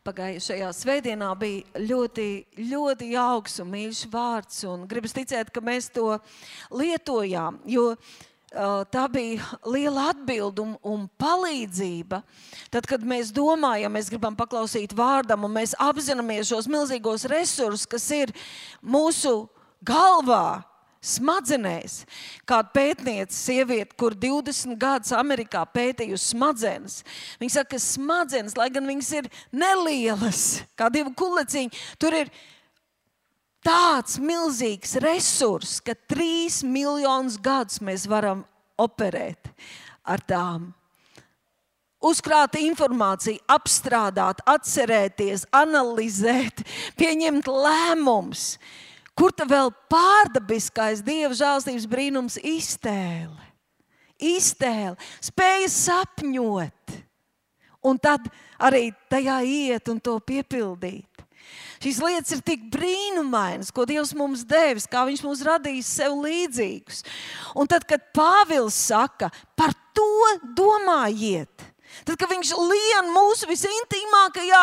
pagājušajā svētdienā bija ļoti jauks un mīļš vārds, un gribas ticēt, ka mēs to lietojām, jo tā bija liela atbilde un palīdzība. Tad, kad mēs domājam, mēs gribam paklausīt vārdam, un mēs apzināmies šos milzīgos resursus, kas ir mūsu galvā, smadzenēs. Kāda pētniece, sieviete, kur 20 gadus Amerikā pētījusi smadzenes. Viņa saka, ka smadzenes, lai gan viņas ir nelielas, kā 2 kuleciņi, tur ir tāds milzīgs resurs, ka 3 miljonus gadus mēs varam operēt ar tām. Uzkrāt informāciju, apstrādāt, atcerēties, analizēt, pieņemt lēmumus. Kur ta vēl pārdabiskais Dieva žēlstības brīnums iztēle? Iztēle, spēja sapņot. Un tad arī tajā iet un to piepildīt. Šīs lietas ir tik brīnumainas, ko Dievs mums devis, kā viņš mums radījis sev līdzīgus. Un tad, kad Pāvils saka, par to domājiet, tad, kad viņš lien mūsu visintīmākajā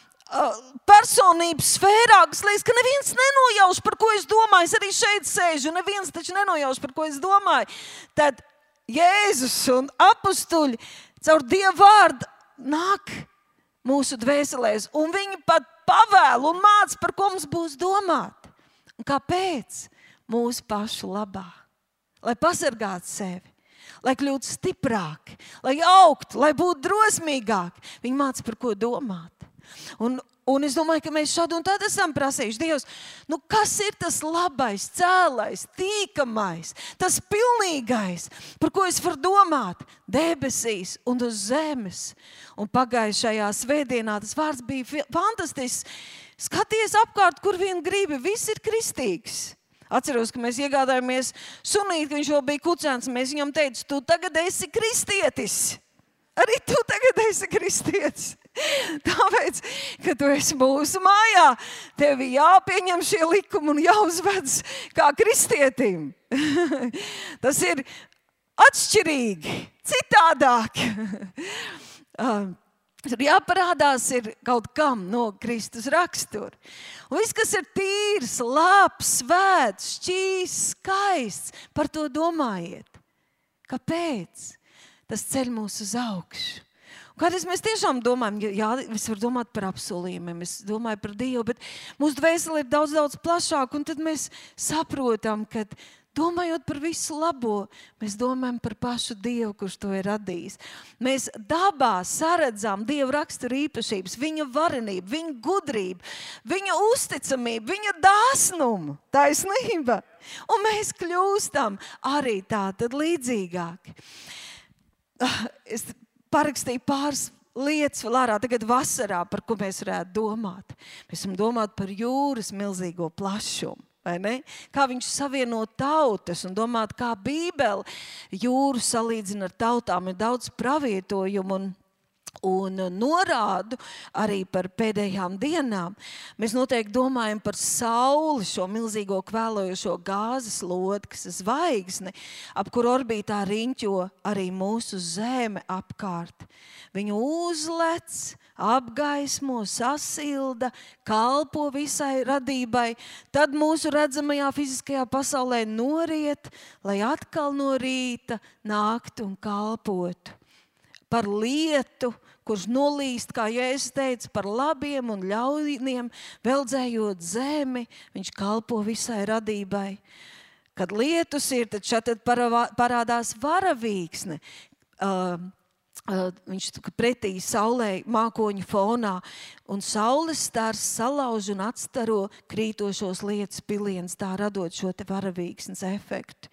personības sfērā, kas liekas, ka neviens nenojauš, par ko es domāju, es arī šeit sēžu, neviens taču nenojauš, par ko es domāju, tad Jēzus un apustuļi caur Dieva vārdu nāk mūsu dvēselēs, un viņi pat pavēl un māca, par ko mums būs domāt. Un kāpēc? Mūsu pašu labā. Lai pasargātu sevi, lai kļūtu stiprāki, lai augtu, lai būtu drosmīgāki. Viņi māca, par ko domāt. Un es domāju, ka mēs šādu un tad esam prasījuši, Dievs, kas ir tas labais, cēlais, tīkamais, tas pilnīgais, par ko es varu domāt debesīs un uz zemes. Un pagājušajā svētdienā tas vārds bija fantastisks. Skaties apkārt, kur vien gribi, viss ir kristīgs. Atceros, ka mēs iegādājāmies sunīti, ka viņš vēl bija kucēns, un mēs viņam teicu, tu tagad esi kristietis. Arī tu tagad esi kristietis. Tāpēc, ka tu esi mūsu mājā, tev jāpieņem šie likumi un jāuzvedas kā kristietim. Tas ir atšķirīgi, citādāk. Tur jāparādās ir kaut kam no Kristus rakstura. Un viss, kas ir tīrs, labs, svēts, šķīsts, skaists, par to domājiet. Kāpēc? Tas ceļ mūs uz augšu. Kādreiz mēs tiešām domājam, jā, es varu domāt par apsolījumiem, es domāju par Dievu, bet mūsu dvēsele ir daudz plašāk, un tad mēs saprotam, ka domājot par visu labo, mēs domājam par pašu Dievu, kurš to ir radījis. Mēs dabā saredzam Dieva rakstura īpašības, viņa varenību, viņa gudrību, viņa uzticamību, viņa dāsnumu, taisnība. Un mēs kļūstam arī tātad līdzīgāki. Es parakstīju pāris lietas vēl ārā tagad vasarā, par ko mēs varētu domāt. Mēs varam domāt par jūras milzīgo plašumu, vai ne? Kā viņš savieno tautas un domāt, kā Bībele jūru salīdzina ar tautām. Ir daudz pravietojumu un norādu arī par pēdējām dienām. Mēs noteikti domājam par sauli, šo milzīgo kvēlojošo gāzes lodi, kas ir zvaigzne, ap kur orbītā riņķo arī mūsu zeme apkārt. Viņu uzlec, apgaismo, sasilda, kalpo visai radībai, tad mūsu redzamajā fiziskajā pasaulē noriet, lai atkal no rīta nāktu un kalpotu. Par lietu, kurš nolīst, kā Jēzus teica, par labiem un ļauniem, veldzējot zemi, viņš kalpo visai radībai. Kad lietus ir, tad šeit parādās varavīksne. Viņš pretī saulē mākoņu fonā, un saules stars salauž un atstaro krītošos lietus pilienus, tā radot šo te varavīksnes efektu.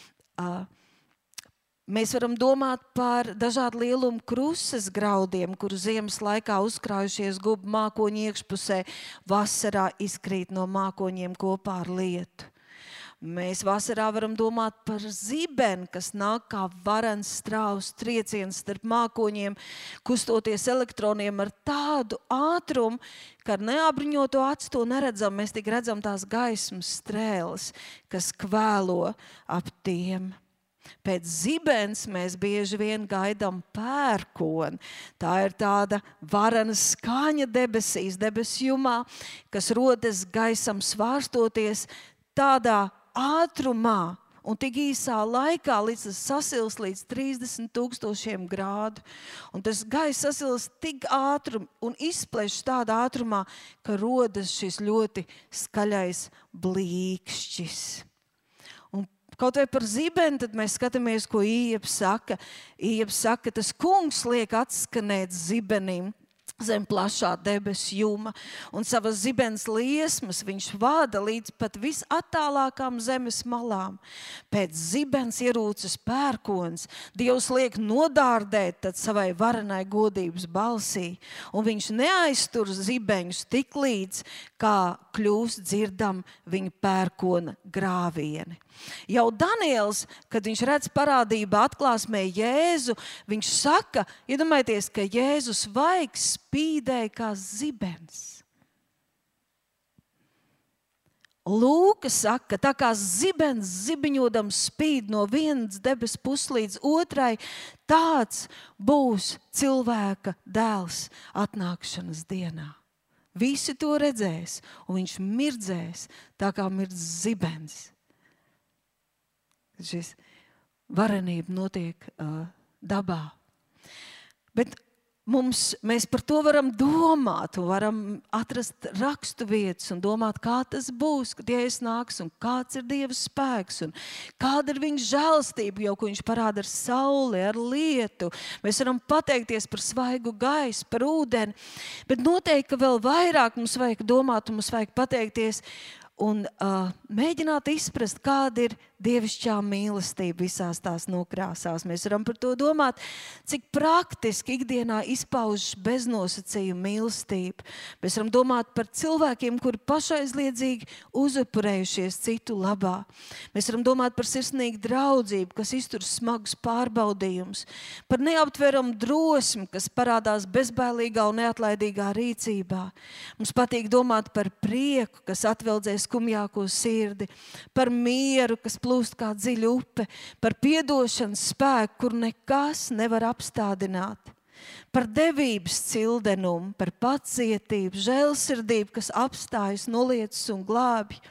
Mēs varam domāt par dažādu lielumu krusas graudiem, kuru ziemas laikā uzkrājušies gubu mākoņu iekšpusē, vasarā izkrīt no mākoņiem kopā ar lietu. Mēs vasarā varam domāt par zibeni, kas nāk kā varens strauss trieciens starp mākoņiem, kustoties elektroniem ar tādu ātrumu, ka ar neapbruņoto acu to neredzam, mēs tik redzam tās gaismas strēles, kas kvēlo ap tiem. Pēc zibens mēs bieži vien gaidām pērkoni. Tā ir tāda varena skaņa debesīs, debesjumā, kas rodas gaisam svārstoties tādā ātrumā un tik īsā laikā, līdz tas sasilst līdz 30,000 grādu. Un tas gaiss sasilst tik ātri un izplešas tādā ātrumā, ka rodas šis ļoti skaļais blīkšķis. Kaut vai par zibeni, tad mēs skatāmies, ko Ieps saka. Ieps saka, tas kungs liek atskanēt zibenim zem plašā debesu juma, un savas zibens liesmas viņš vada līdz pat visattālākām zemes malām. Pēc zibens ierūcas pērkons, Dievs liek nodārdēt tad savai varenai godības balsī, un viņš neaiztur zibeņus tik līdz, kā kļūst dzirdam viņa pērkona grāvieni. Jau Daniels, kad viņš redz parādībā atklāsmē Jēzu, viņš saka, iedomājieties, ka Jēzus vaigs spīdēja kā zibens. Lūka saka, tā kā zibens zibiņodam spīd no vienas debes puses līdz otrai, tāds būs cilvēka dēls atnākšanas dienā. Visi to redzēs, un viņš mirdzēs tā kā mirdz zibens. Šis varenība notiek dabā. Bet mēs par to varam domāt un varam atrast rakstu vietas un domāt, kā tas būs, kad Jēzus nāks un kāds ir Dieva spēks un kāda ir viņa žēlastība, jau ko viņš parāda ar sauli, ar lietu. Mēs varam pateikties par svaigu gaisu, par ūdeni, bet noteikti, ka vēl vairāk mums vajag domāt un mums vajag pateikties un mēģināt izprast, kāda ir dievišķā mīlestība visās tās nokrāsās. Mēs varam par to domāt, cik praktiski ikdienā izpaužas beznosacījuma mīlestība. Mēs varam domāt par cilvēkiem, kuri pašaizliedzīgi uzupurējušies citu labā. Mēs varam domāt par sirsnīgu draudzību, kas iztur smagus pārbaudījumus, par neaptveramu drosmi, kas parādās bezbailīgā un neatlaidīgā rīcībā. Mums patīk domāt par prieku, kas atveldzē skumjāko sirdi, par mieru, kas plūst kā dziļa upe, par piedošanas spēku, kur nekas nevar apstādināt, par devības cildenumu, par pacietību, žēlsirdību, kas apstājas, noliecas un glābj.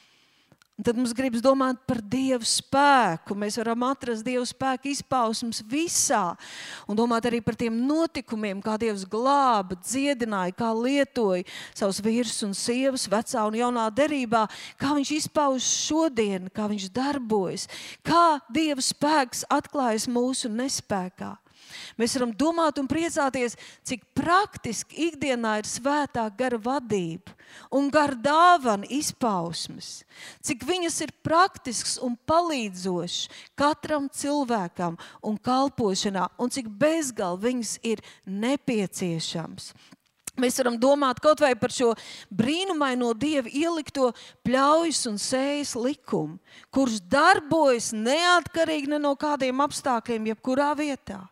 Un tad mums gribas domāt par Dievu spēku. Mēs varam atrast Dievu spēku izpausmes visā un domāt arī par tiem notikumiem, kā Dievs glāba, dziedināja, kā lietoja savus vīrus un sievas vecā un jaunā derībā, kā viņš izpauž šodien, kā viņš darbojas, kā Dieva spēks atklājas mūsu nespēkā. Mēs varam domāt un priecāties, cik praktiski ikdienā ir svētā gara vadība un gara dāvana izpausmes, cik viņas ir praktisks un palīdzošs katram cilvēkam un kalpošanā, un cik bezgal viņas ir nepieciešams. Mēs varam domāt kaut vai par šo brīnumaino Dieva ielikto pļaujas un sējas likumu, kurš darbojas neatkarīgi ne no kādiem apstākļiem, jebkurā vietā.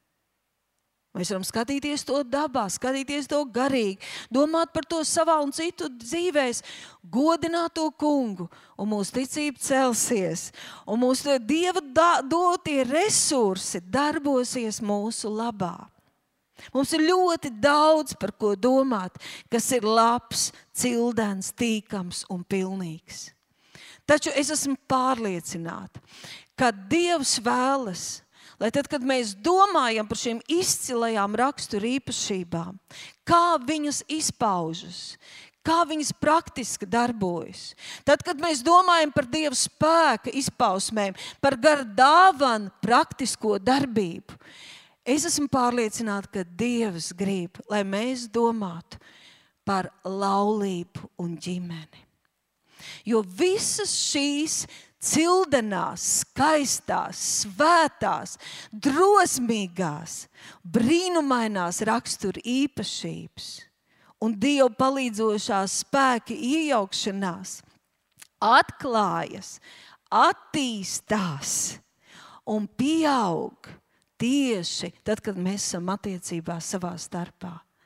Mēs varam skatīties to dabā, skatīties to garīgi, domāt par to savā un citu dzīvēs, godināt to kungu, un mūsu ticība celsies, un mūsu Dieva dotie resursi darbosies mūsu labā. Mums ir ļoti daudz par ko domāt, kas ir labs, cildens, tīkams un pilnīgs. Taču es esmu pārliecināta, ka Dievs vēlas, lai tad, kad mēs domājam par šīm izcilajām rakstura īpašībām, kā viņas izpaužas, kā viņas praktiski darbojas, tad, kad mēs domājam par Dieva spēka izpausmēm, par gara dāvanu praktisko darbību, es esmu pārliecināta, ka Dievs grib, lai mēs domātu par laulību un ģimeni. Jo visas šīs cildenās, skaistās, svētās, drosmīgās, brīnumainās rakstura īpašības un Dieva palīdzošās spēka iejaukšanās atklājas, attīstās un pieaug tieši tad, kad mēs esam attiecībās savā starpā.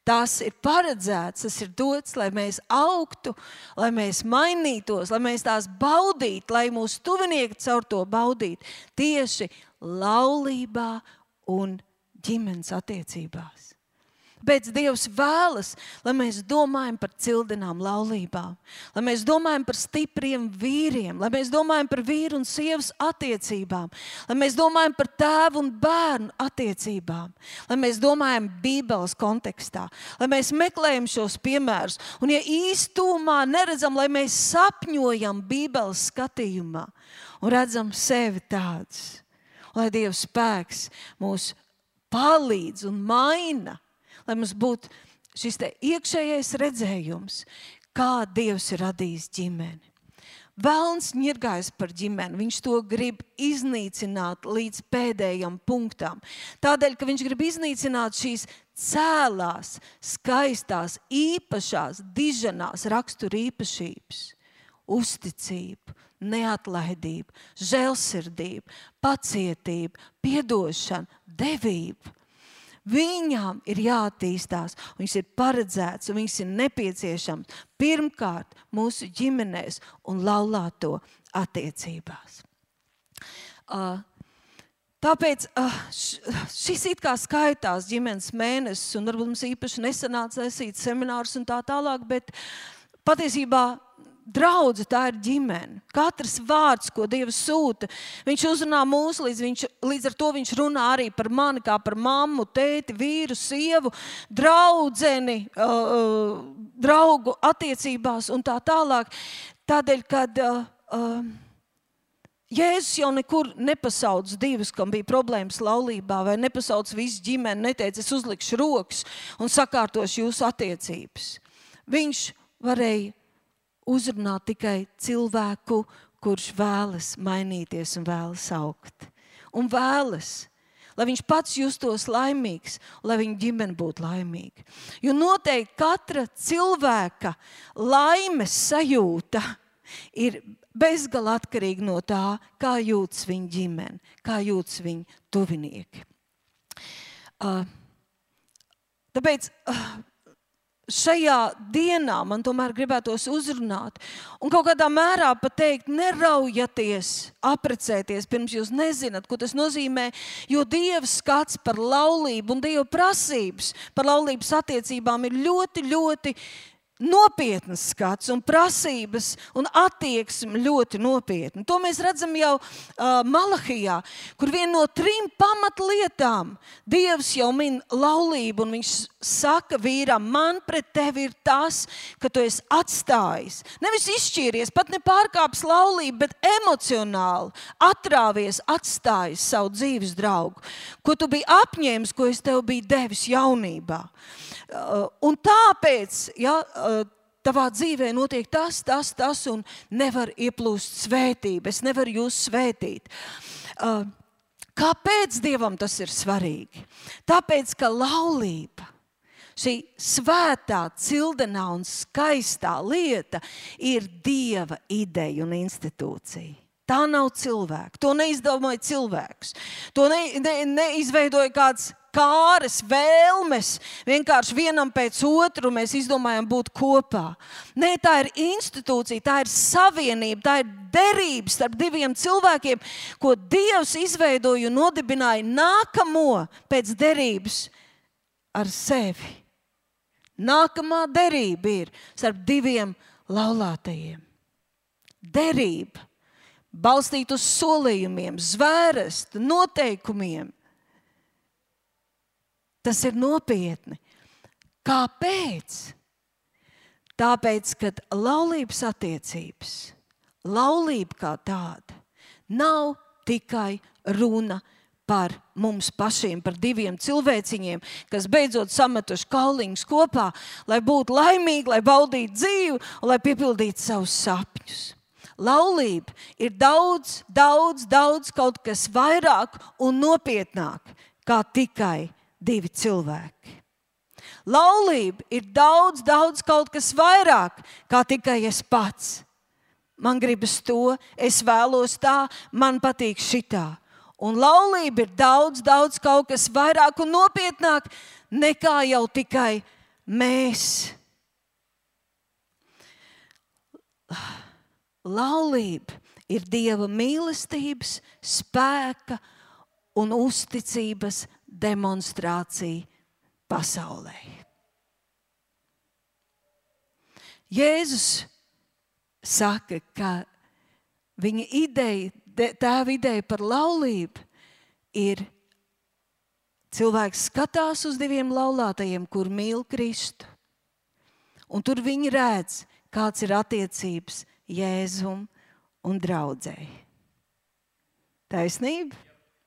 Tas ir paredzēts, tas ir dots, lai mēs augtu, lai mēs mainītos, lai mēs tās baudītu, lai mūsu tuvinieki caur to baudītu tieši laulībā un ģimenes attiecībās. Bet Dievs vēlas, lai mēs domājam par cildenām laulībām, lai mēs domājam par stipriem vīriem, lai mēs domājam par vīru un sievas attiecībām, lai mēs domājam par tēvu un bērnu attiecībām, lai mēs domājam Bībeles kontekstā, lai mēs meklējam šos piemērus. Un ja īstumā neredzam, lai mēs sapņojam Bībeles skatījumā un redzam sevi tādus, lai Dieva spēks mūs palīdz un maina, lai mums būtu šis te iekšējais redzējums, kā Dievs ir radījis ģimeni. Velns ņirgājas par ģimeni, viņš to grib iznīcināt līdz pēdējam punktam. Tādēļ, ka viņš grib iznīcināt šīs cēlās, skaistās, īpašās, diženās rakstura īpašības. Uzticību, neatlaidību, žēlsirdību, pacietību, piedošanu, devību. Viņām ir jāattīstās, un viņas ir paredzēts, un viņas ir nepieciešams pirmkārt mūsu ģimenēs un laulāto attiecībās. Tāpēc šis it kā skaitās ģimenes mēnesis, un varbūt mums īpaši nesanāca taisīt seminārus un tā tālāk, bet patiesībā draudze, tā ir ģimene. Katrs vārds, ko Dievs sūta, viņš uzrunā mūs, līdz ar to viņš runā arī par mani, kā par mammu, tēti, vīru, sievu, draudzeni, draugu attiecībās un tā tālāk. Tādēļ, kad Jēzus jau nekur nepasauc divus, kam bija problēmas laulībā, vai nepasauc visu ģimeni, neteica, es uzlikšu rokas un sakārtošu jūsu attiecības. Viņš varēja uzrunāt tikai cilvēku, kurš vēlas mainīties un vēlas augt. Un vēlas, lai viņš pats justos laimīgs, lai viņa ģimene būtu laimīga. Jo noteikti katra cilvēka laimes sajūta ir bezgalīgi atkarīga no tā, kā jūtas viņa ģimene, kā jūtas viņa tuvinieki. Tāpēc šajā dienā man tomēr gribētos uzrunāt un kaut kādā mērā pateikt, neraujaties, apprecēties, pirms jūs nezināt, ko tas nozīmē, jo Dieva skats par laulību un Dieva prasības par laulības attiecībām ir ļoti, ļoti nopietnas skats un prasības un attieksme ļoti nopietna. To mēs redzam jau Malahijā, kur viena no 3 pamatlietām Dievs jau min laulību, un viņš saka vīram, man pret tevi ir tas, ka tu esi atstājis. Nevis izšķīries, pat ne pārkāpis laulību, bet emocionāli atrāvies, atstājis savu dzīves draugu, ko tu biji apņēmis, ko es tev biju devis jaunībā. Un tāpēc, ja, tavā dzīvē notiek tas, un nevar ieplūst svētība. Es nevaru jūs svētīt. Kāpēc Dievam tas ir svarīgi? Tāpēc, ka laulība, šī svētā, cildenā un skaistā lieta ir Dieva ideja un institūcija. Tā nav cilvēka. To neizdomāja cilvēks. To neizveidoja kāds kāres, vēlmes, vienkārši vienam pēc otru mēs izdomājam būt kopā. Nē, tā ir institūcija, tā ir savienība, tā ir derība starp 2 cilvēkiem, ko Dievs izveidoja un nodibināja nākamo pēc derības ar sevi. Nākamā derība ir starp 2 laulātajiem. Derība balstīt uz solījumiem, zvērestu, noteikumiem. Tas ir nopietni. Kāpēc? Tāpēc, kad laulības attiecības, laulība kā tāda, nav tikai runa par mums pašiem, par 2 cilvēciņiem, kas beidzot sametuši kauliņus kopā, lai būtu laimīgi, lai baudītu dzīvi un lai piepildītu savus sapņus. Laulība ir daudz kaut kas vairāk un nopietnāk kā tikai 2 cilvēki. Laulība ir daudz kaut kas vairāk kā tikai es pats. Man gribas to, es vēlos tā, man patīk šitā. Un laulība ir daudz kaut kas vairāk un nopietnāk nekā jau tikai laulība ir Dieva mīlestības, spēka un uzticības demonstrācija pasaulē. Jēzus saka, ka viņa ideja, tēva ideja par laulību ir cilvēks skatās uz diviem laulātajiem, kur mīl Kristu. Un tur viņi redz, kāds ir attiecības Jēzum un draudzei. Taisnība?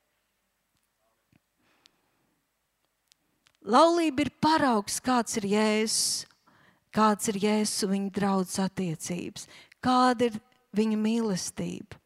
Laulība ir paraugs, kāds ir Jēzus un viņa draudzes attiecības. Kāda ir viņa mīlestība?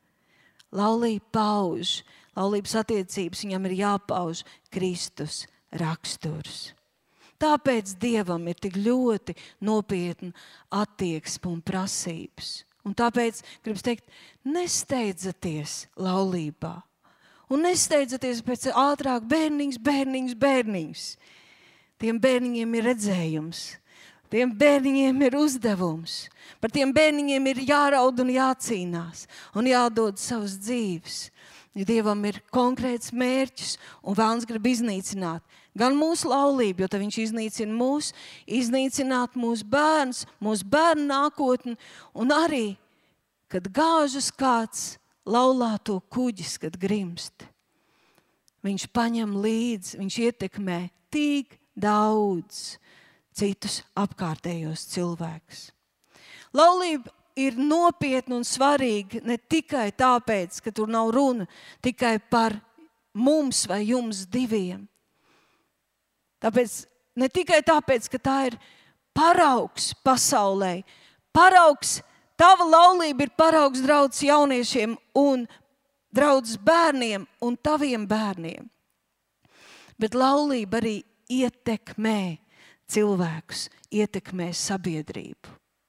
Laulības attiecības viņam ir jāpauž Kristus raksturs. Tāpēc Dievam ir tik ļoti nopietna attieksme un prasības. Un tāpēc, gribas teikt, nesteidzaties laulībā. Un nesteidzaties pēc ātrāk bērniņš. Tiem bērniņiem ir redzējums. Tiem bērniņiem ir uzdevums. Par tiem bērniņiem ir jāraud un jācīnās un jādod savas dzīves. Jo Dievam ir konkrēts mērķis un vēlns grib iznīcināt gan mūsu laulību, jo tad viņš iznīcina mūs, iznīcināt mūsu bērnus, mūsu bērnu nākotni un arī, kad gāžas kāds laulāto kuģis, kad grimst. Viņš paņem līdzi, viņš ietekmē tik daudz citus apkārtējos cilvēkus. Laulība ir nopietna un svarīga ne tikai tāpēc, ka tur nav runa tikai par mums vai jums diviem. Ne tikai tāpēc, ka tā ir paraugs pasaulē. Tava laulība ir paraugs draudzes jauniešiem un draudzes bērniem un taviem bērniem. Bet laulība arī ietekmē cilvēkus, ietekmē sabiedrību.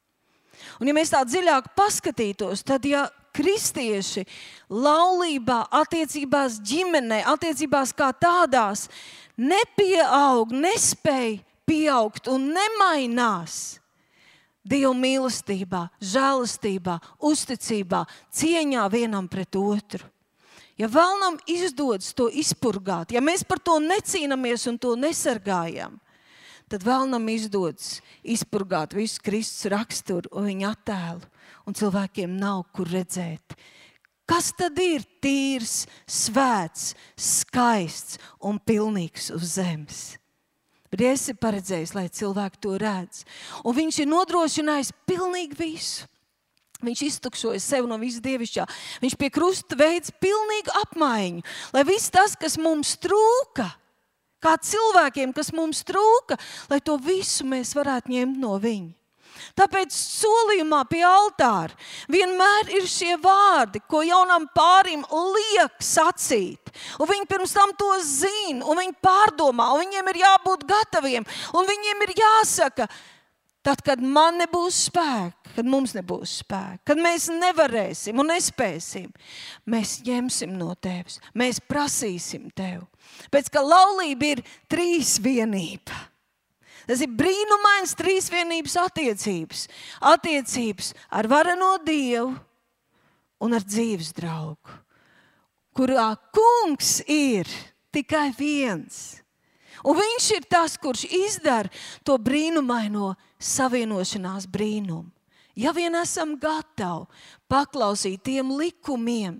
Un ja mēs tā dziļāk paskatītos, tad ja kristieši laulībā, attiecībās ģimenē, attiecībās kā tādās nepieaug, nespēj pieaugt un nemainās Dieva mīlestībā, žēlastībā, uzticībā, cieņā vienam pret otru. Ja vēlnam izdodas to izpurgāt, ja mēs par to necīnamies un to nesargājam, tad vēlnam izdodas izpurgāt visu Kristus raksturu un viņa attēlu, un cilvēkiem nav kur redzēt. Kas tad ir tīrs, svēts, skaists un pilnīgs uz zemes? Bet esi paredzējis, lai cilvēki to redz. Un viņš ir nodrošinājis pilnīgi visu. Viņš iztukšoja sevi no visa dievišķā. Viņš pie krusta veids pilnīgu apmaiņu, lai viss tas, kas mums trūka, kā cilvēkiem, kas mums trūka, lai to visu mēs varētu ņemt no viņa. Tāpēc solījumā pie altāra vienmēr ir šie vārdi, ko jaunam pārim liek sacīt. Un viņi pirms tam to zina, un viņi pārdomā, un viņiem ir jābūt gataviem, un viņiem ir jāsaka, tad, kad man nebūs spēka, kad mums nebūs spēka, kad mēs nevarēsim un nespēsim, mēs ņemsim no tevis, mēs prasīsim tev. Pēc ka laulība ir trīsvienība. Tas ir brīnumains trīsvienības attiecības. Attiecības ar vareno Dievu un ar dzīves draugu, kurā kungs ir tikai viens. Un viņš ir tas, kurš izdara to brīnumaino savienošanās brīnumu. Ja vien esam gatavi paklausīt tiem likumiem,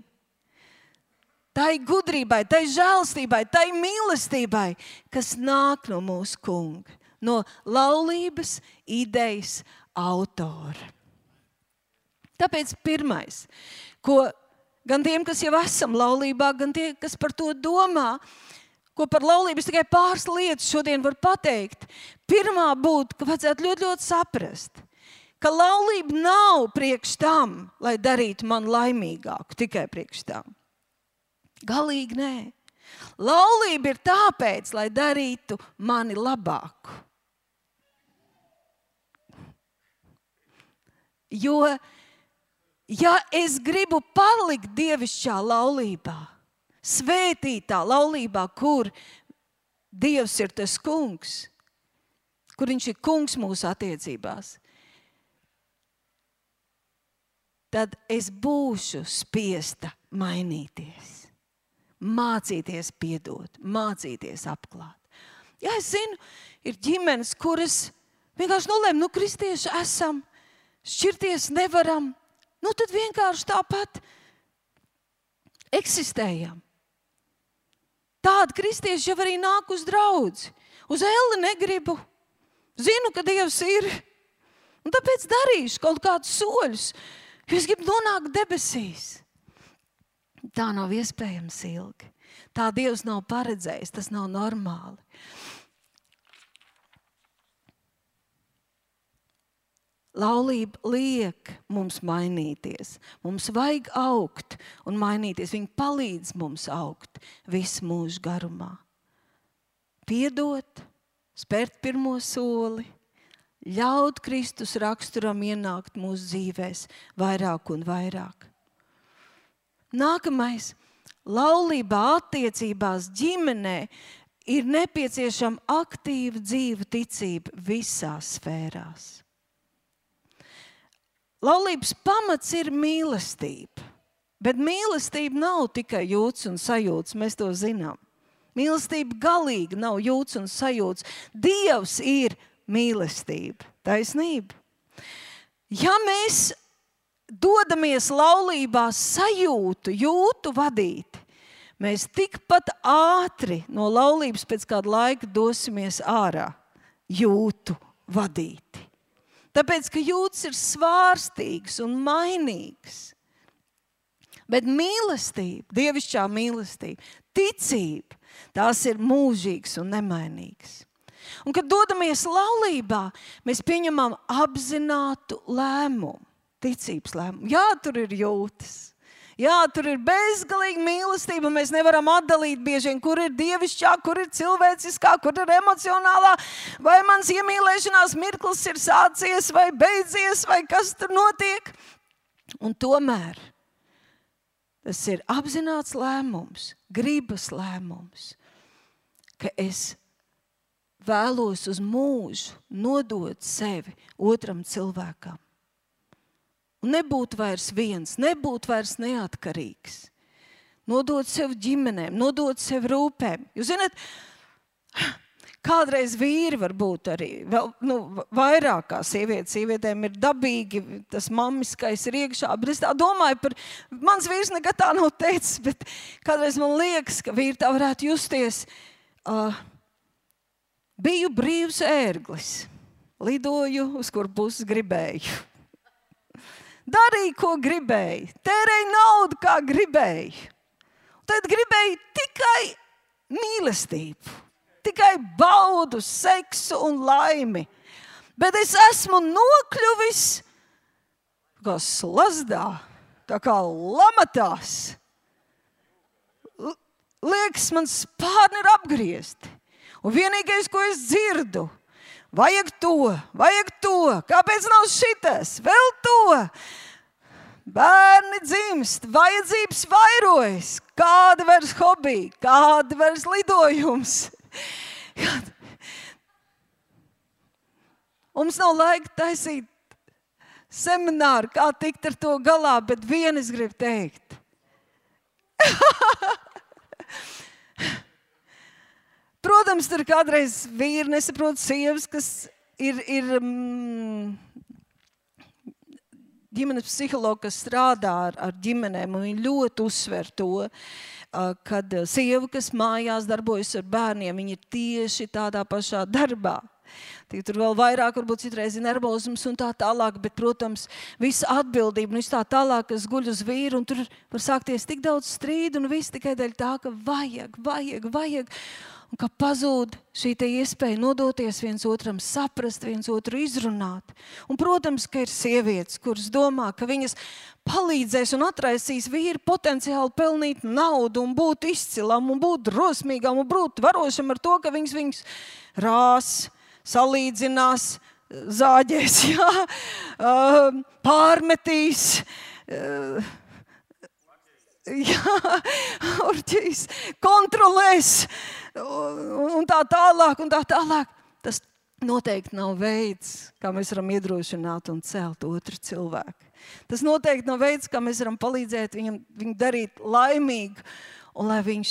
tai gudrībai, tai žēlstībai, tai mīlestībai, kas nāk no mūsu kunga. No laulības idejas autora. Tāpēc pirmais, ko gan tiem, kas jau esam laulībā, gan tie, kas par to domā, ko par laulības tikai pāris lietas šodien var pateikt. Pirmā būtu, ka vajadzētu ļoti saprast, ka laulība nav priekš tam, lai darītu mani laimīgāku, tikai priekš tam. Galīgi nē. Laulība ir tāpēc, lai darītu mani labāku. Jo, ja es gribu palikt dievišķā laulībā, svētītā laulībā, kur Dievs ir tas kungs, kur viņš ir kungs mūsu attiecībās, tad es būšu spiesta mainīties. Mācīties piedot, mācīties apklāt. Jā, es zinu, ir ģimenes, kuras vienkārši nolēma, kristieši esam, šķirties nevaram, tad vienkārši tāpat eksistējam. Tādi kristieši jau arī nāk uz draudzi. Uz elli negribu. Zinu, ka Dievs ir. Un tāpēc darīšu kaut kādus soļus, jo es gribu nonākt debesīs. Tā nav iespējams ilgi. Tā Dievs nav paredzējis, tas nav normāli. Laulība liek mums mainīties. Mums vajag augt un mainīties. Viņa palīdz mums augt visu mūžu garumā. Piedot, spērt pirmo soli, ļaut Kristus raksturam ienākt mūsu dzīvēs vairāk un vairāk. Nākamais. Laulībā, attiecībās, ģimenē ir nepieciešama aktīva dzīva ticība visās sfērās. Laulības pamats ir mīlestība, bet mīlestība nav tikai jūtas un sajūtas, mēs to zinām. Mīlestība galīgi nav jūtas un sajūtas. Dievs ir mīlestība, taisnība. Ja mēs dodamies laulībā jūtu vadīti, mēs tikpat ātri no laulības pēc kāda laika dosimies ārā jūtu vadīti. Tāpēc, ka jūtas ir svārstīgs un mainīgs. Bet mīlestība, dievišķā mīlestība, ticība, tās ir mūžīgas un nemainīgas. Un, kad dodamies laulībā, mēs pieņemam apzinātu lēmumu, ticības lēmumu. Jā, tur ir jūtas. Jā, tur ir bezgalīga mīlestība, mēs nevaram atdalīt bieži vien, kur ir dievišķā, kur ir cilvēciskā, kur ir emocionālā, vai mans iemīlēšanās mirklis ir sācies, vai beidzies, vai kas tur notiek. Un tomēr tas ir apzināts lēmums, gribas lēmums, ka es vēlos uz mūžu nodot sevi otram cilvēkam. Un nebūt vairs viens, nebūt vairs neatkarīgs. Nodot sev ģimenēm, nodot sev rūpēm. Jūs zināt, kādreiz vīri var būt arī, vairāk kā sievietes. Sievietēm ir dabīgi, tas mamiskais ir iekšā. Bet es tā domāju mans vīrs nekad tā nav teicis, bet kādreiz man liekas, ka vīri tā varētu justies. Biju brīvs ērglis, lidoju, uz kur puses gribēju. Darīju, ko gribēju, tērēju naudu, kā gribēju. Tad gribēju tikai mīlestību, tikai baudu, seksu un laimi. Bet es esmu nokļuvis kā slazdā, tā kā lamatās. Liekas, man spārni ir apgriezti. Un vienīgais, ko es dzirdu, vajag to, kāpēc nav šitas, vēl to. Bērni dzimst, vajadzības vairojas, kāda vairs hobija, kāda vairs lidojums. Mums nav laika taisīt semināru, kā tikt ar to galā, bet vienu es gribu teikt. Protams, tur kādreiz vīri nesaprot sievas, kas ir ģimenes psihologi, kas strādā ar ģimenēm, un viņi ļoti uzsver to, kad sieva, kas mājās darbojas ar bērniem, viņi ir tieši tādā pašā darbā. Tur vēl vairāk, varbūt citreiz ir nervozums un tā tālāk, bet, protams, visa atbildība un viss tā tālāk, kas guļ uz vīru, un tur var sākties tik daudz strīdu, un viss tikai dēļ tā, ka vajag. Un ka pazūd šī te iespēja nodoties viens otram, saprast viens otru, izrunāt. Un, protams, ka ir sievietes, kuras domā, ka viņas palīdzēs un atraisīs vīri potenciāli pelnīt naudu un būt izcilam un būt drosmīgam un būt varošam ar to, ka viņas rās, salīdzinās, zāģēs, pārmetīs, kontrolēs un tā tālāk. Tas noteikti nav veids, kā mēs varam iedrošināt un celt otru cilvēku. Tas noteikti nav veids, kā mēs varam palīdzēt viņu darīt laimīgu, un lai viņš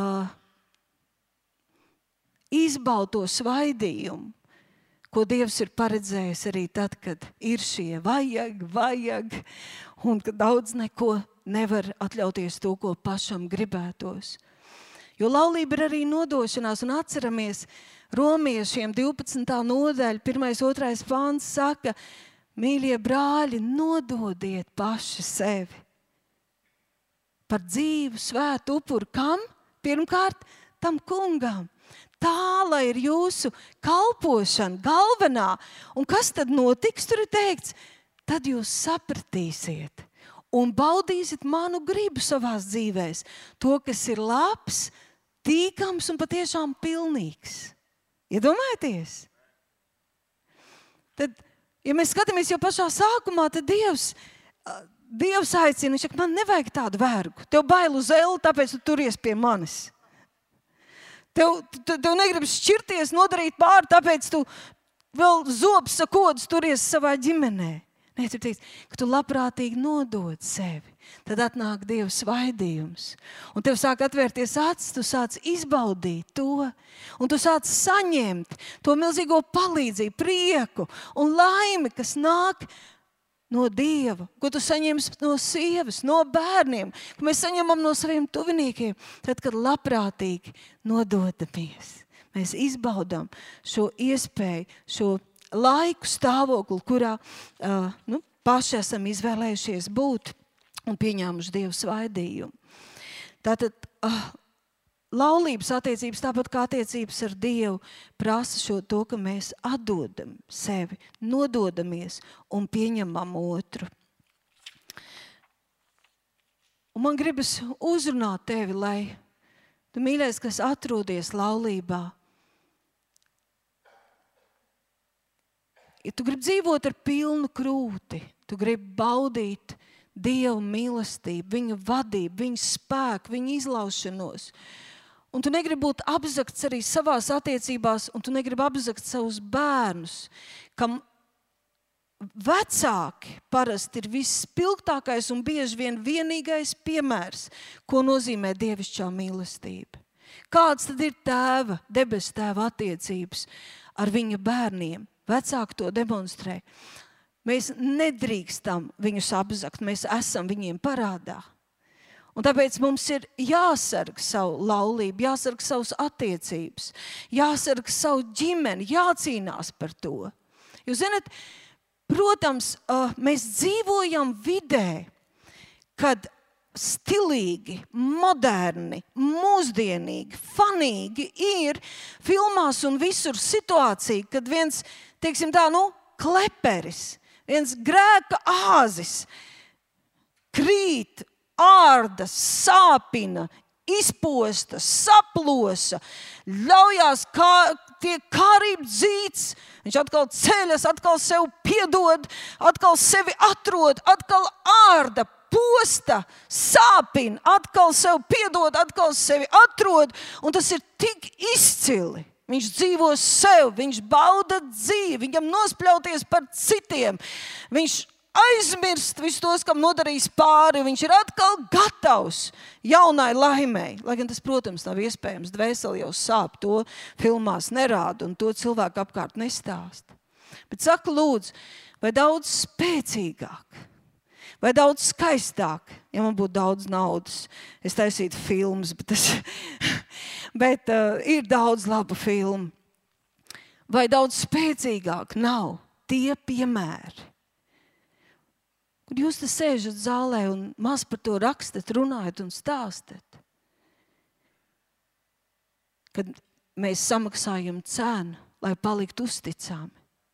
izbauda to svaidījumu, ko Dievs ir paredzējis arī tad, kad ir šie vajag, un kad daudz neko nevar atļauties to, ko pašam gribētos. Jo laulība ir arī nodošanās, un atceramies Romiešiem 12. nodaļa, 1.2. pāns saka, mīļie brāļi, nododiet paši sevi par dzīvu, svētu upuru. Kam? Pirmkārt, tam kungam. Tā, lai ir jūsu kalpošana galvenā. Un kas tad notiks, tur ir teikts? Tad jūs sapratīsiet un baudīsiet manu gribu savās dzīvēs. To, kas ir labs, tīkams un patiešām pilnīgs. Iedomājieties? Tad, ja mēs skatāmies jau pašā sākumā, tad Dievs aicina, viņš saka, man nevajag tādu vergu. Tev bail uz elli, tāpēc tu turies pie manis. Tev negribas šķirties, nodarīt pāri, tāpēc tu vēl zobs sakodus turies savā ģimenē. Nē, tur teiks, ka tu labprātīgi nodod sevi. Tad atnāk Dieva svaidījums. Un tev sāk atvērties acis, tu sāc izbaudīt to. Un tu sāc saņemt to milzīgo palīdzību, prieku un laimi, kas nāk no Dieva, ko tu saņemsi no sievas, no bērniem, ko mēs saņemam no saviem tuviniekiem, tad, kad labprātīgi nododamies. Mēs izbaudām šo iespēju, šo laiku stāvokli, kurā paši esam izvēlējušies būt un pieņēmuši Dieva svaidījumu. Tātad laulības attiecības, tāpat kā attiecības ar Dievu, prasa to, ka mēs atdodam sevi, nododamies un pieņemam otru. Un man gribas uzrunāt tevi, lai tu, mīļais, kas atrodies laulībā, ja tu gribi dzīvot ar pilnu krūti, tu gribi baudīt Dieva mīlestību, viņa vadību, viņa spēku, viņa izlaušanos, un tu negribi būt apzakts arī savās attiecībās, un tu negribi apzakt savus bērnus, kam vecāki parasti ir visspilgtākais un bieži vien vienīgais piemērs, ko nozīmē dievišķā mīlestība. Kāds tad ir tēva, debes tēva attiecības ar viņa bērniem? Vecāki to demonstrē. Mēs nedrīkstam viņus apzakt, mēs esam viņiem parādā. Un tāpēc mums ir jāsarg savu laulību, jāsarg savas attiecības, jāsarg savu ģimeni, jācīnās par to. Jūs zināt, protams, mēs dzīvojam vidē, kad stilīgi, moderni, mūsdienīgi, fanīgi ir filmās un visur situācija, kad viens, teiksim tā, kleperis, viens grēka āzis krīt, ārda, sāpina, izposta, saplosa, ļaujās tiek kārība dzīts, viņš atkal ceļas, atkal sev piedod, atkal sevi atrod, atkal ārda, posta, sāpina, atkal sev piedod, atkal sevi atrod, un tas ir tik izcili. Viņš dzīvo sev, viņš bauda dzīvi, viņam nospļauties par citiem, viņš aizmirst visus tos, kam nodarījis pāri, viņš ir atkal gatavs jaunai laimei. Lai gan tas, protams, nav iespējams, dvēseli jau sāp, to filmās nerāda un to cilvēku apkārt nestāst. Bet saka, lūdzu, vai daudz spēcīgāk, vai daudz skaistāk, ja man būtu daudz naudas, es taisītu filmas, bet ir daudz labu filmu. Vai daudz spēcīgāk nav tie piemēri, kur jūs te sēžat zālē un maz par to rakstat, runājat un stāstat. Kad mēs samaksājam cenu, lai paliktu uzticami.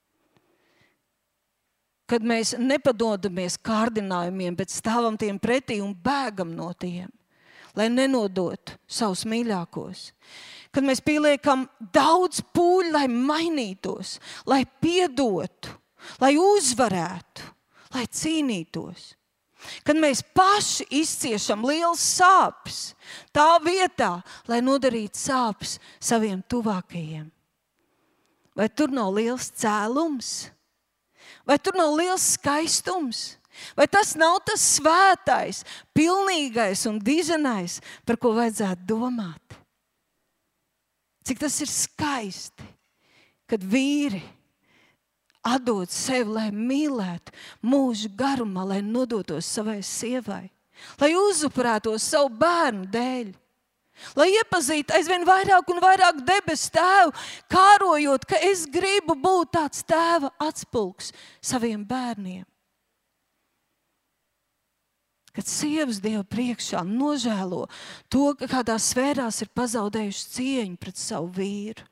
Kad mēs nepadodamies kārdinājumiem, bet stāvam tiem pretī un bēgam no tiem, lai nenodotu savus mīļākos. Kad mēs pieliekam daudz pūļu, lai mainītos, lai piedotu, lai uzvarētu, lai cīnītos. Kad mēs paši izciešam liels sāpes tā vietā, lai nodarītu sāpes saviem tuvākajiem. Vai tur nav liels cēlums? Vai tur nav liels skaistums? Vai tas nav tas svētais, pilnīgais un diženais, par ko vajadzētu domāt? Cik tas ir skaisti, kad vīri atdod sevi, lai mīlētu mūžu garumā, lai nodotos savai sievai, lai uzupurētos savu bērnu dēļ, lai iepazītu aizvien vairāk un vairāk debesu tēvu, kārojot, ka es gribu būt tāds tēva atspulgs saviem bērniem. Kad sievas Dieva priekšā nožēlo to, ka kādā sfērās ir pazaudējuši cieņu pret savu vīru.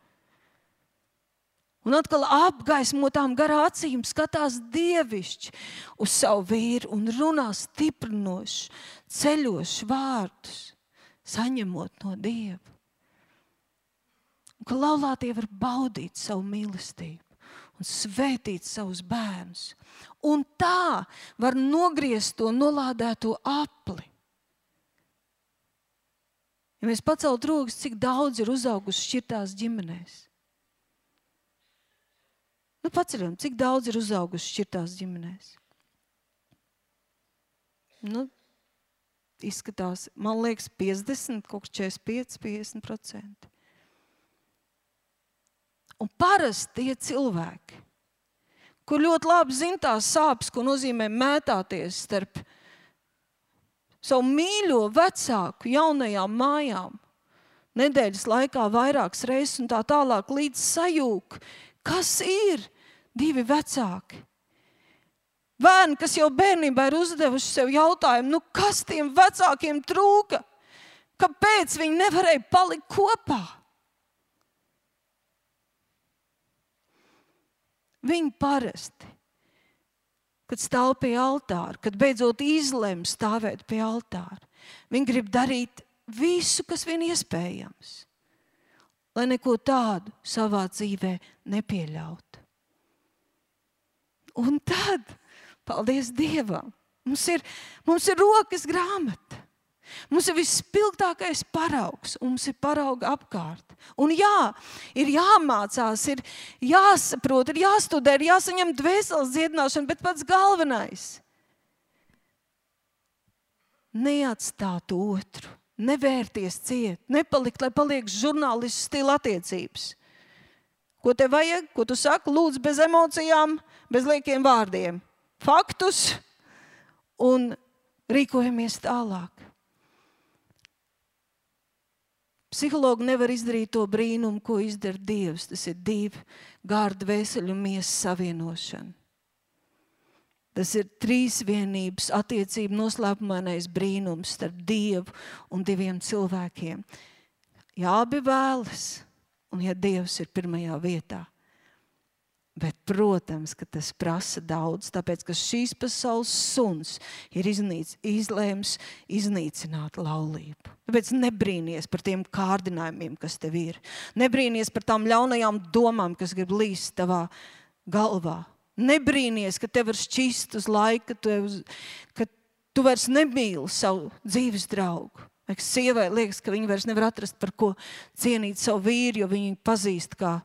Un atkal apgaismotām garā acīm skatās dievišķi uz savu vīru un runā stiprinoši, ceļoši vārdus, saņemot no Dieva. Un ka laulātie var baudīt savu mīlestību un svētīt savus bērnus. Un tā var nogriezt to nolādēto apli. Ja mēs pacelt rokas, cik daudz ir uzauguši šķirtās ģimenēs. Paceļam, cik daudz ir uzauguši šķirtās ģimenēs. Izskatās, man liekas, 50, kaut kas 45, 50%. Un parasti tie cilvēki, kur ļoti labi zina tās sāpes, ko nozīmē mētāties starp savu mīļo vecāku jaunajām mājām, nedēļas laikā vairākas reizes un tā tālāk līdz sajūk, kas ir divi vecāki. Bērni, kas jau bērnībā ir uzdevuši sev jautājumu, kas tiem vecākiem trūka? Kāpēc viņi nevarēja palikt kopā? Viņi parasti, kad stāv pie altāra, kad beidzot izlem stāvēt pie altāra, viņi grib darīt visu, kas vien iespējams, lai neko tādu savā dzīvē nepieļautu. Un tad, paldies Dievam, mums ir rokas grāmata. Mums ir visspilgtākais paraugs, un mums ir parauga apkārt. Un jā, ir jāmācās, ir jāsaprot, ir jāstudē, ir jāsaņem dvēseles dziedināšana, bet pats galvenais – neatstāt otru, nevērties ciet, nepalikt, lai paliek žurnālistu stila attiecības. Ko tev vajag, ko tu saki, lūdzu bez emocijām, bez liekiem vārdiem. Faktus un rīkojamies tālāk. Psihologi nevar izdarīt to brīnumu, ko izdara Dievs. Tas ir divu gāru dvēseļu miesas savienošana. Tas ir trīsvienības attiecību noslēpumainais brīnums starp Dievu un diviem cilvēkiem. Ja abi vēlas, un ja Dievs ir pirmajā vietā. Bet, protams, ka tas prasa daudz, tāpēc, ka šīs pasaules suns ir izlēms iznīcināt laulību. Tāpēc nebrīnies par tiem kārdinājumiem, kas tev ir. Nebrīnies par tām ļaunajām domām, kas grib līst tavā galvā. Nebrīnies, ka tev var šķist uz laiku, ka tu vairs nemīli savu dzīves draugu. Sievai liekas, ka viņa vairs nevar atrast, par ko cienīt savu vīru, jo viņu pazīst kā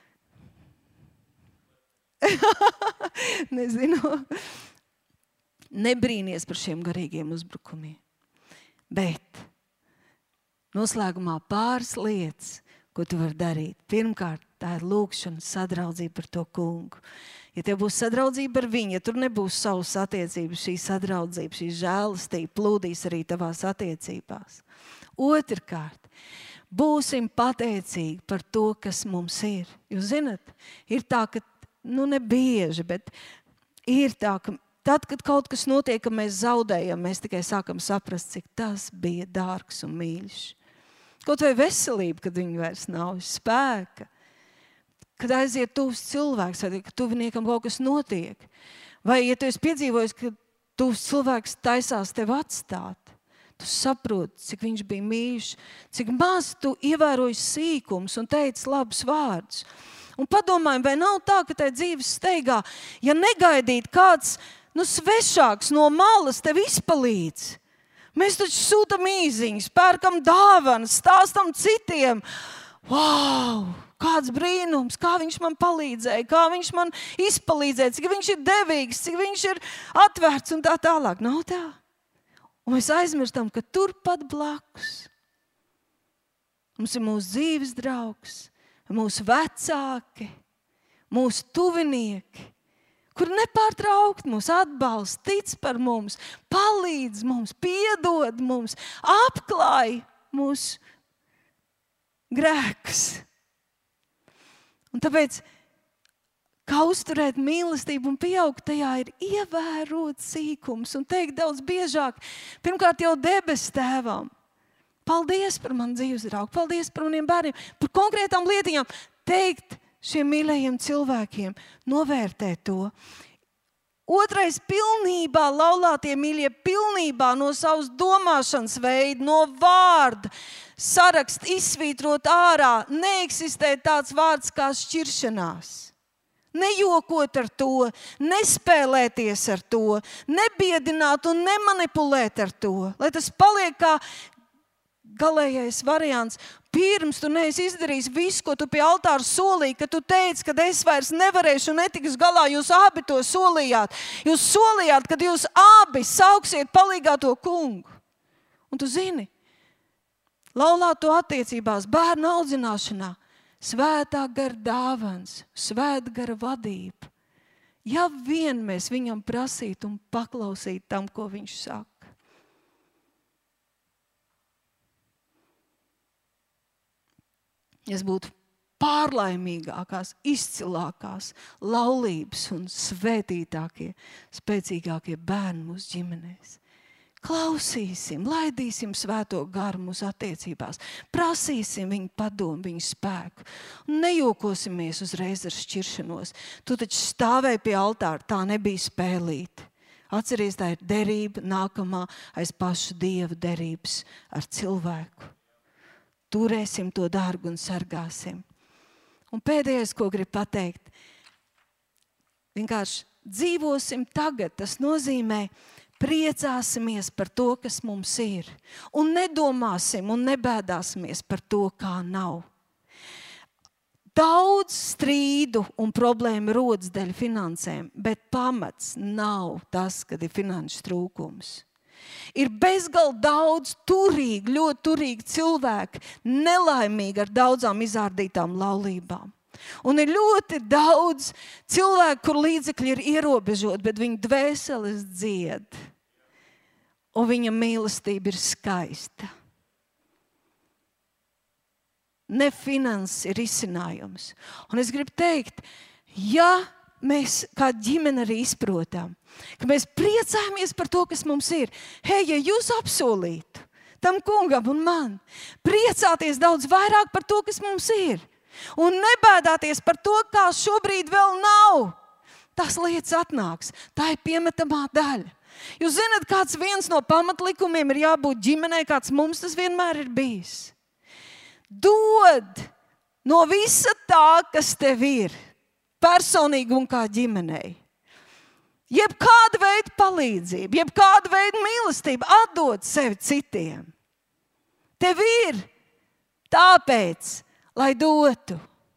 nezinu. Nebrīnies par šiem garīgiem uzbrukumiem. Bet noslēgumā pāris lietas, ko tu vari darīt. Pirmkārt, tā ir lūkšana, sadraudzība par to kungu. Ja tev būs sadraudzība ar viņu, ja tur nebūs savas attiecības, šī sadraudzība, šī žēlastība plūdīs arī tavās attiecībās. Otrkārt, būsim pateicīgi par to, kas mums ir. Jūs zinat, ir tā, ka ne bieži, bet ir tā, ka tad, kad kaut kas notiek, ka mēs zaudējam, mēs tikai sākam saprast, cik tas bija dārgs un mīļš. Kaut vai veselība, kad viņa vairs nav, spēka. Kad aiziet tuvs cilvēks, vai ka tuviniekam kaut kas notiek. Vai, ja tu esi piedzīvojis, ka tuvs cilvēks taisās tev atstāt, tu saproti, cik viņš bija mīļš, cik maz tu ievēroji sīkums un teici labus vārdus. Un padomājam, vai nav tā, ka tai dzīves steigā, ja negaidīt kāds svešāks no malas tev izpalīdz. Mēs taču sūtam īziņas, pērkam dāvanas, stāstam citiem. Wow, kāds brīnums, kā viņš man palīdzēja, kā viņš man izpalīdzēja, cik viņš ir devīgs, cik viņš ir atvērts un tā tālāk. Nav tā. Un mēs aizmirstam, ka turpat blakus mums ir mūsu dzīves draugs, mūsu vecāki, mūsu tuvinieki, kur nepārtraukti mūs atbalsta, tic par mums, palīdz mums, piedod mums, apklāj mūsu grēkus. Un tāpēc, kā uzturēt mīlestību un pieaugt tajā, ir ievērot sīkums un teikt daudz biežāk, pirmkārt jau debes tēvam. Paldies par manu dzīves draugu, paldies par maniem bērniem, par konkrētām lietiņām. Teikt šiem mīļajiem cilvēkiem, novērtēt to. Otrais, pilnībā laulātie mīļie, pilnībā no savas domāšanas veida, no vārda sarakst izsvītrot ārā, neeksistē tāds vārds kā šķiršanās. Nejokot ar to, nespēlēties ar to, nebiedināt un nemanipulēt ar to, lai tas paliek kā galējais variants. Pirms tu neesi izdarījis visu, ko tu pie altāra solīji, ka tu teici, ka es vairs nevarēšu un netiks galā, jūs abi to solījāt. Jūs solījāt, ka jūs abi sauksiet palīgā to kungu. Un tu zini, laulāto attiecībās, bērnu audzināšanā, svētā gara dāvans, svētā gara vadība. Ja vien mēs viņam prasītu un paklausītu tam, ko viņš saka. Es būtu pārlaimīgākās, izcilākās laulības un svētītākie, spēcīgākie bērni mūsu ģimenēs. Klausīsim, laidīsim svēto garu mūsu attiecībās, prasīsim viņu padomu, viņu spēku. Un nejokosimies uzreiz ar šķiršanos. Tu taču stāvēji pie altāra, tā nebija spēlīte. Atceries, tā ir derība nākamā aiz pašu Dieva derības ar cilvēku. Turēsim to dārgu un sargāsim. Un pēdējais, ko gribu pateikt, vienkārši dzīvosim tagad. Tas nozīmē, priecāsimies par to, kas mums ir. Un nedomāsim un nebēdāsimies par to, kā nav. Daudz strīdu un problēmu rodas dēļ finansēm, bet pamats nav tas, kad ir finanšu trūkums. Ir bezgalīgi daudz turīgi, ļoti turīgi cilvēki, nelaimīgi ar daudzām izārdītām laulībām. Un ir ļoti daudz cilvēku, kur līdzekļi ir ierobežoti, bet viņu dvēseles dzied. Un viņa mīlestība ir skaista. Ne finanses ir risinājums. Un es gribu teikt, ja mēs kā ģimene arī izprotam, ka mēs priecājamies par to, kas mums ir. Hei, ja jūs apsolītu tam kungam un man, priecāties daudz vairāk par to, kas mums ir. Un nebēdāties par to, kā šobrīd vēl nav. Tas lietas atnāks. Tā ir piemetamā daļa. Jūs zināt, kāds viens no pamatlikumiem ir jābūt ģimenei, kāds mums tas vienmēr ir bijis. Dod no visa tā, kas tev ir. Personīgi un kā ģimenei. Jebkāda veida palīdzība, jebkāda veida mīlestība, atdod sevi citiem. Tev ir tāpēc, lai dotu.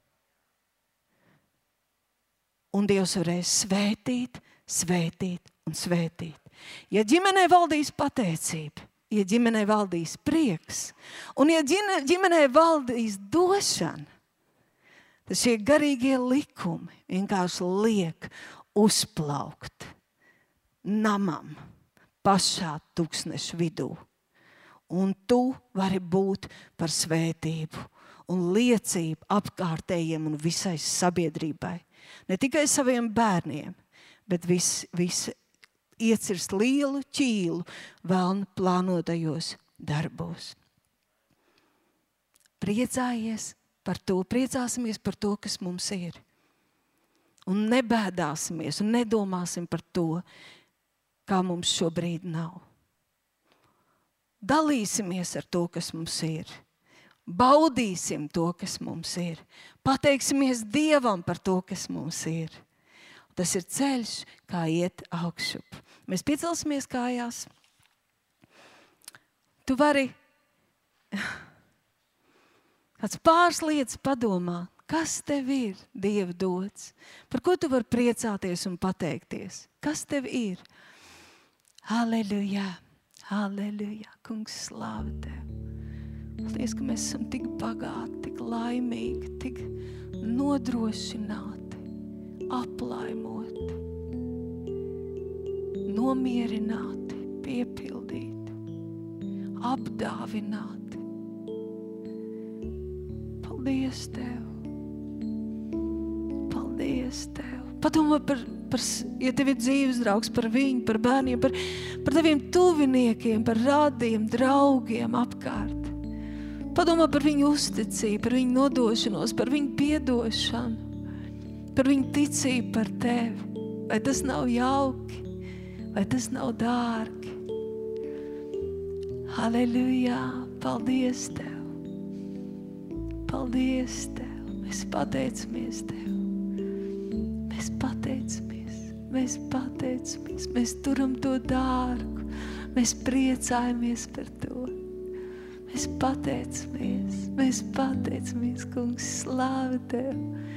Un Dievs varēs svētīt, svētīt un svētīt. Ja ģimenē valdīs pateicība, ja ģimenē valdīs prieks, un ja ģimenē valdīs došana, tad šie garīgie likumi vienkārši liek uzplaukt namam pašā tūkstneša vidū. Un tu vari būt par svētību un liecību apkārtējiem un visai sabiedrībai. Ne tikai saviem bērniem, bet visi iecirst lielu ķīlu vēlna plānotajos darbos. Priecājies par to, priecāsimies par to, kas mums ir. Un nebēdāsimies un nedomāsim par to, kā mums šobrīd nav. Dalīsimies ar to, kas mums ir. Baudīsim to, kas mums ir. Pateiksimies Dievam par to, kas mums ir. Tas ir ceļš, kā iet augšup. Mēs piecelsimies kājās. Tu vari kāds pāris lietas padomāt, Kas tev ir Dieva dots? Par ko tu vari priecāties un pateikties? Kas tev ir? Halleluja, halleluja, kungs slāva tev. Paldies, ka mēs esam tik bagāti, tik laimīgi, tik nodrošināti, aplaimoti, nomierināti, piepildīti, apdāvināti. Paldies tev. Paldies tev. Padomā ja tev ir dzīves draugs, par viņu, par bērniem, par taviem tuviniekiem, par radiem, draugiem apkārt. Padomā par viņu uzticību, par viņu nodošanos, par viņu piedošanu, par viņu ticību par tevi. Vai tas nav jauki? Vai tas nav dārgi? Halleluja! Paldies tev! Paldies tev! Mēs pateicamies tev! Mēs pateicamies! Mēs pateicamies! Mēs turam to dārgu! Mēs priecājamies par to! Mēs pateicamies, kungs, slāva tev!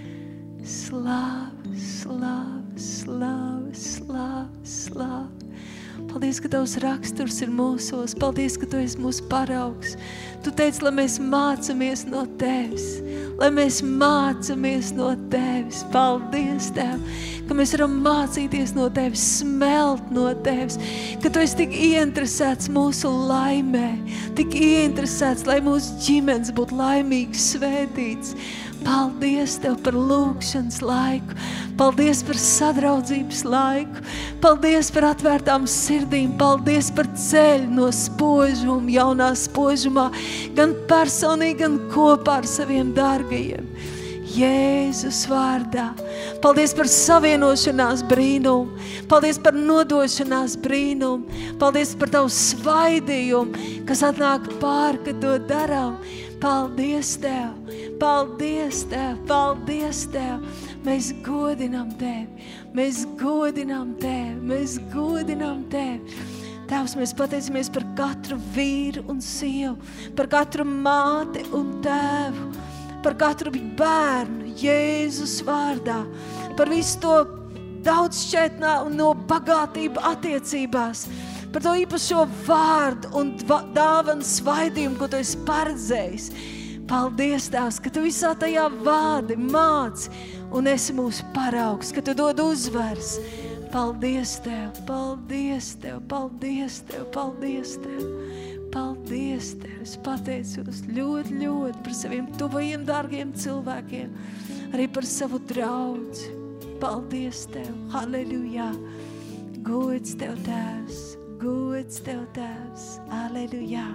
Slāva, slāva, slāva, slāva, slāva! Paldies, ka tavs raksturs ir mūsos. Paldies, ka tu esi mūsu paraugs. Tu teici, lai mēs mācamies no tevis. Lai mēs mācamies no tevis. Paldies tev, ka mēs varam mācīties no tevis, smelt no tevis. Ka tu esi tik ieinteresēts mūsu laimē. Tik ieinteresēts, lai mūsu ģimenes būtu laimīgi svētīts. Paldies tev par lūgšanas laiku. Paldies par sadraudzības laiku. Paldies par atvērtām sirdīm. Paldies par ceļu no spožuma, jaunā spožumā, gan personīgi, gan kopā ar saviem dārgajiem. Jēzus vārdā. Paldies par savienošanās brīnumu. Paldies par nodošanās brīnumu. Paldies par tavu svaidījumu, kas atnāk pār, kad to darām. Paldies tev, paldies tev, paldies tev. Mēs godinām tevi, mēs godinām tevi, mēs godinām tevi. Tēvs, mēs pateicamies par katru vīru un sievu, par katru māti un tēvu, par katru bērnu Jēzus vārdā, par visu to daudzšķaitnā un no bagātību attiecībās, par to īpašo vārdu un dāvanu svaidījumu, ko tu esi paredzējis. Paldies, Tēvs, ka tu visā tajā vādi, māci un esi mūsu paraugs, ka tu dod uzvaras. Paldies Tev, paldies Tev, paldies Tev, paldies Tev. Paldies Tev, es pateicos ļoti, ļoti par saviem tuvajiem, dārgiem cilvēkiem, arī par savu draudzi. Paldies Tev, halleluja. Gods Tev, Tēvs, gods Tev, Tēvs, halleluja.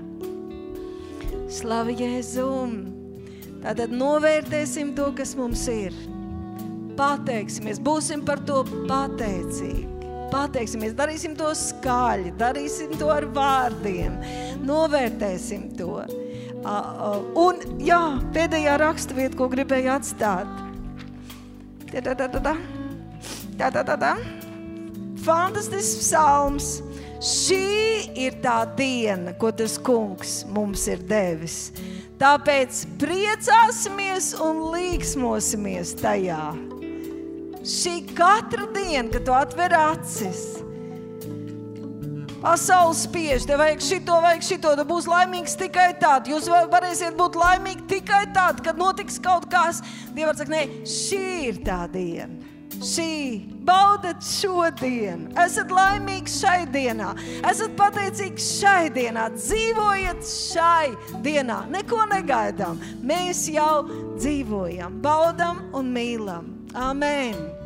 Slava Jēzum. Tātad novērtēsim to, kas mums ir. Pateiksimies, būsim par to pateicīgi. Pateiksimies, darīsim to skaļi, darīsim to ar vārdiem, novērtēsim to. Un, jā, pēdējā rakstvieta, ko gribēju atstāt. Fantastisks psalms. Šī ir tā diena, ko tas kungs mums ir devis. Tāpēc priecāsimies un līksmosimies tajā. Šī katra diena, kad tu atver acis, pasaules spiež, tev vajag šito, tu būsi laimīgs tikai tad. Jūs varēsiet būt laimīgi tikai tad, kad notiks kaut kas. Dievs saka, nē, šī ir tā diena. Baudat šodienu, esat laimīgi šai dienā, esat pateicīgi šai dienā, dzīvojiet šai dienā, neko negaidām, mēs jau dzīvojam, baudam un mīlam. Amen.